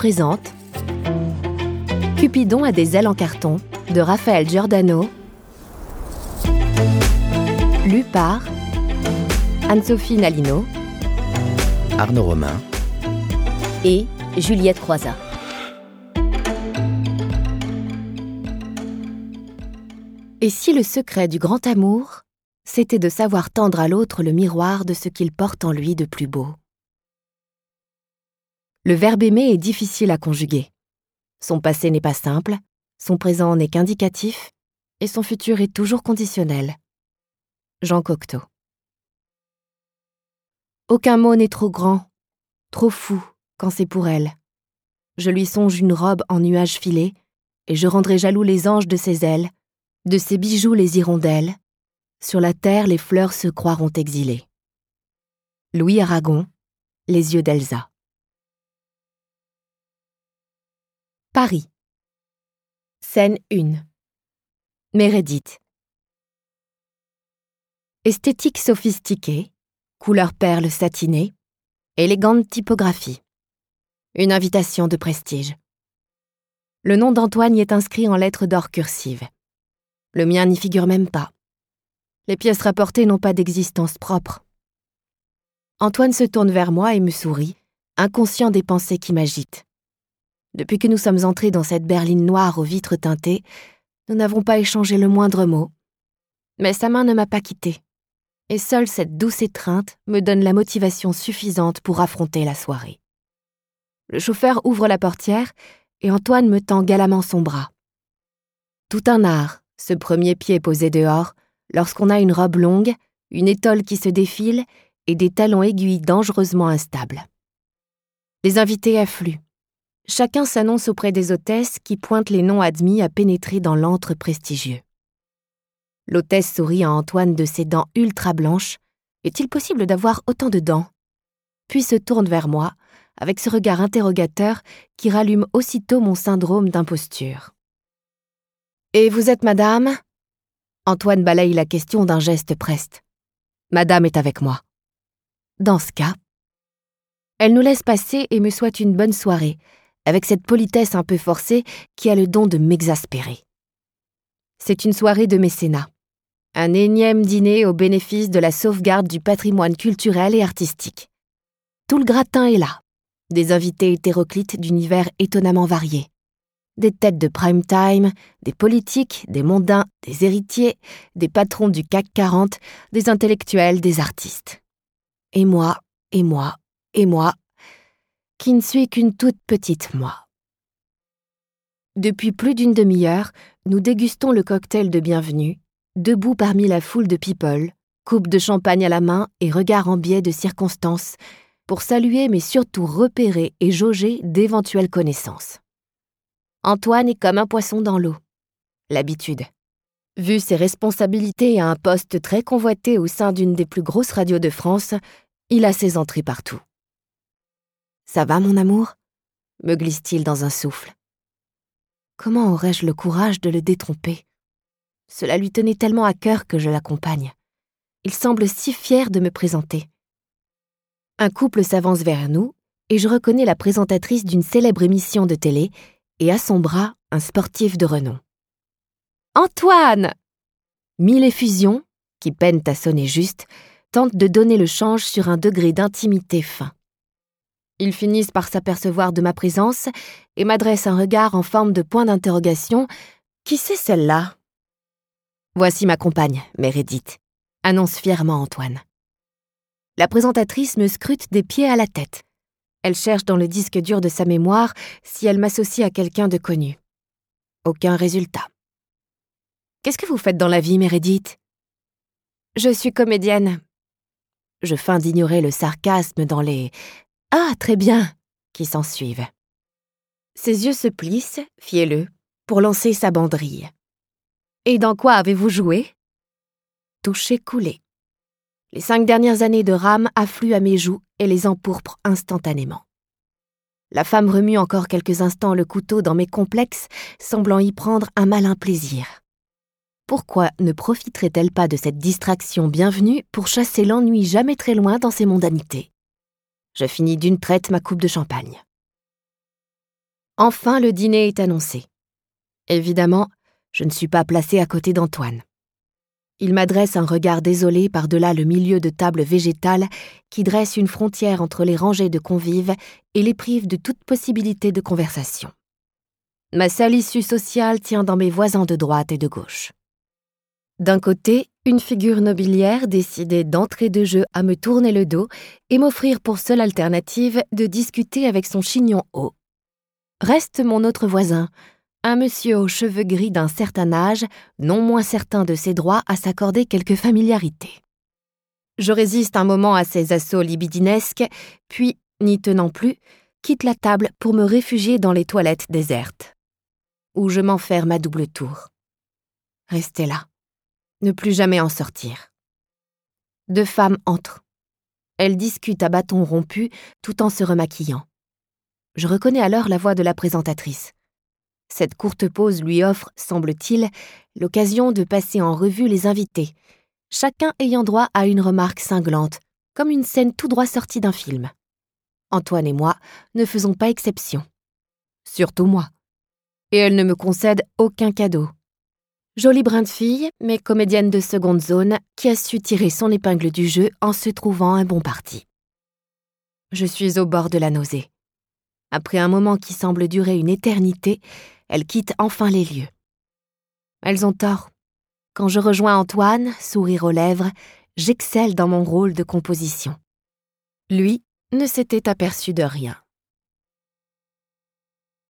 présente Cupidon a des ailes en carton de Raphaël Giordano, lu par Anne-Sophie Nalino, Arnaud Romain et Juliette Croizat. Et si le secret du grand amour, c'était de savoir tendre à l'autre le miroir de ce qu'il porte en lui de plus beau? Le verbe aimer est difficile à conjuguer. Son passé n'est pas simple, son présent n'est qu'indicatif, et son futur est toujours conditionnel. Jean Cocteau. Aucun mot n'est trop grand, trop fou quand c'est pour elle. Je lui songe une robe en nuages filés, et je rendrai jaloux les anges de ses ailes, de ses bijoux les hirondelles. Sur la terre, les fleurs se croiront exilées. Louis Aragon, Les yeux d'Elsa. Paris. Scène 1. Meredith. Esthétique sophistiquée, couleur perle satinée, élégante typographie. Une invitation de prestige. Le nom d'Antoine y est inscrit en lettres d'or cursives. Le mien n'y figure même pas. Les pièces rapportées n'ont pas d'existence propre. Antoine se tourne vers moi et me sourit, inconscient des pensées qui m'agitent. Depuis que nous sommes entrés dans cette berline noire aux vitres teintées, nous n'avons pas échangé le moindre mot. Mais sa main ne m'a pas quittée. Et seule cette douce étreinte me donne la motivation suffisante pour affronter la soirée. Le chauffeur ouvre la portière et Antoine me tend galamment son bras. Tout un art, ce premier pied posé dehors, lorsqu'on a une robe longue, une étole qui se défile et des talons aiguilles dangereusement instables. Les invités affluent. Chacun s'annonce auprès des hôtesses qui pointent les noms admis à pénétrer dans l'antre prestigieux. L'hôtesse sourit à Antoine de ses dents ultra blanches. Est-il possible d'avoir autant de dents? Puis se tourne vers moi, avec ce regard interrogateur qui rallume aussitôt mon syndrome d'imposture. « Et vous êtes madame ?» Antoine balaye la question d'un geste preste. « Madame est avec moi. » Dans ce cas, elle nous laisse passer et me souhaite une bonne soirée, avec cette politesse un peu forcée qui a le don de m'exaspérer. C'est une soirée de mécénat. Un énième dîner au bénéfice de la sauvegarde du patrimoine culturel et artistique. Tout le gratin est là. Des invités hétéroclites d'univers étonnamment variés. Des têtes de prime time, des politiques, des mondains, des héritiers, des patrons du CAC 40, des intellectuels, des artistes. Et moi, et moi, et moi, qui ne suis qu'une toute petite moi. Depuis plus d'une demi-heure, nous dégustons le cocktail de bienvenue, debout parmi la foule de people, coupe de champagne à la main et regard en biais de circonstance, pour saluer mais surtout repérer et jauger d'éventuelles connaissances. Antoine est comme un poisson dans l'eau. L'habitude. Vu ses responsabilités et un poste très convoité au sein d'une des plus grosses radios de France, il a ses entrées partout. « Ça va, mon amour ?» me glisse-t-il dans un souffle. Comment aurais-je le courage de le détromper? Cela lui tenait tellement à cœur que je l'accompagne. Il semble si fier de me présenter. Un couple s'avance vers nous et je reconnais la présentatrice d'une célèbre émission de télé et à son bras un sportif de renom. « Antoine !» Mille effusions, qui peinent à sonner juste, tentent de donner le change sur un degré d'intimité fin. Ils finissent par s'apercevoir de ma présence et m'adressent un regard en forme de point d'interrogation. « Qui c'est celle-là ?» « Voici ma compagne, Meredith », annonce fièrement Antoine. La présentatrice me scrute des pieds à la tête. Elle cherche dans le disque dur de sa mémoire si elle m'associe à quelqu'un de connu. Aucun résultat. « Qu'est-ce que vous faites dans la vie, Meredith ?»« Je suis comédienne. » Je feins d'ignorer le sarcasme dans les « Ah, très bien !» qui s'ensuivent. Ses yeux se plissent, fielleux, pour lancer sa banderille. « Et dans quoi avez-vous joué ?» Touché coulé. Les 5 dernières années de rame affluent à mes joues et les empourprent instantanément. La femme remue encore quelques instants le couteau dans mes complexes, semblant y prendre un malin plaisir. Pourquoi ne profiterait-elle pas de cette distraction bienvenue pour chasser l'ennui jamais très loin dans ses mondanités? Je finis d'une traite ma coupe de champagne. Enfin, le dîner est annoncé. Évidemment, je ne suis pas placée à côté d'Antoine. Il m'adresse un regard désolé par-delà le milieu de table végétale qui dresse une frontière entre les rangées de convives et les prive de toute possibilité de conversation. Ma seule issue sociale tient dans mes voisins de droite et de gauche. D'un côté, une figure nobiliaire décidée d'entrée de jeu à me tourner le dos et m'offrir pour seule alternative de discuter avec son chignon haut. Reste mon autre voisin, un monsieur aux cheveux gris d'un certain âge, non moins certain de ses droits à s'accorder quelque familiarité. Je résiste un moment à ces assauts libidinesques, puis, n'y tenant plus, quitte la table pour me réfugier dans les toilettes désertes, où je m'enferme à double tour. Rester là, ne plus jamais en sortir. 2 femmes entrent. Elles discutent à bâton rompu tout en se remaquillant. Je reconnais alors la voix de la présentatrice. Cette courte pause lui offre, semble-t-il, l'occasion de passer en revue les invités, chacun ayant droit à une remarque cinglante, comme une scène tout droit sortie d'un film. Antoine et moi ne faisons pas exception. Surtout moi. Et elle ne me concède aucun cadeau. Jolie brin de fille, mais comédienne de seconde zone, qui a su tirer son épingle du jeu en se trouvant un bon parti. Je suis au bord de la nausée. Après un moment qui semble durer une éternité, elles quittent enfin les lieux. Elles ont tort. Quand je rejoins Antoine, sourire aux lèvres, j'excelle dans mon rôle de composition. Lui ne s'était aperçu de rien.